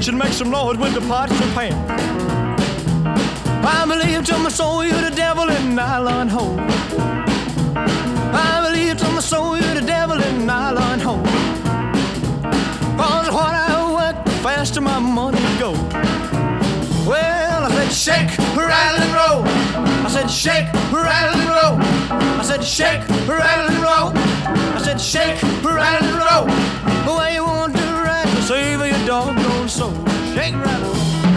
should make some noise with the pots and pans. I believe to my soul you're the devil in nylon hole. I believe to my soul you're the devil in nylon hole. Cause what I work, the faster my money go. Well, I said shake, rattle and roll. I said shake, rattle and roll. I said shake, rattle and roll. I said shake, rattle and roll. The way you want to ride, save your doggone soul. Shake, rattle, roll.